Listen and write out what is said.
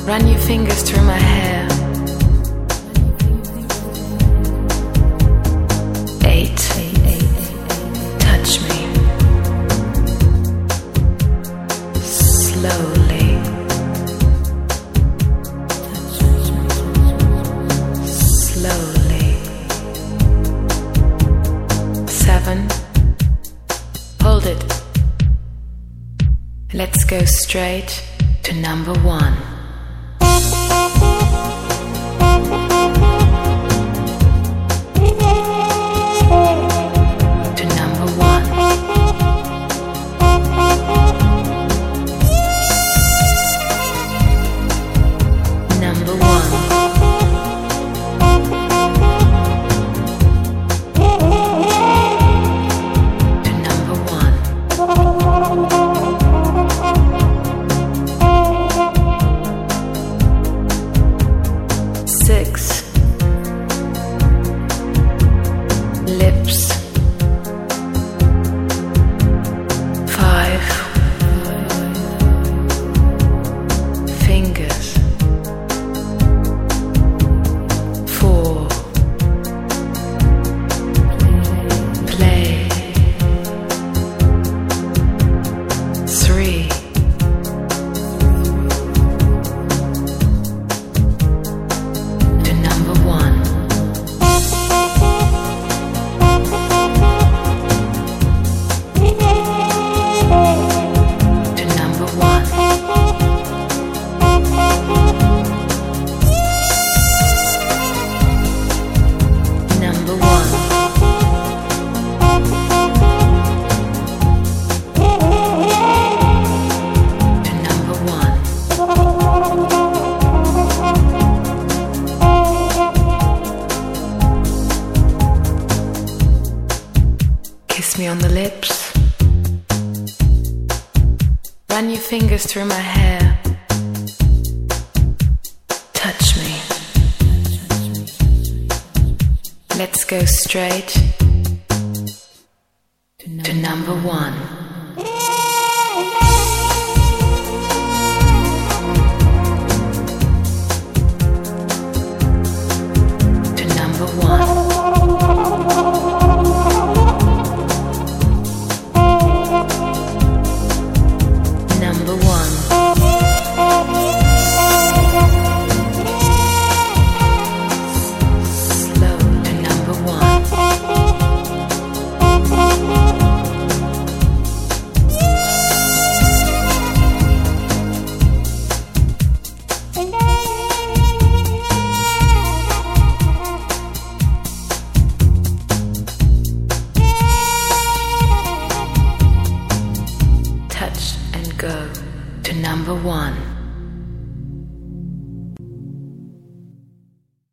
Run your fingers through my hair. 8. Touch me. Slowly. Slowly. 7. Hold it. Let's go straight to number 1. Kiss me on the lips. Run your fingers through my hair. Touch me. Let's go straight to number 1. Go to number 1.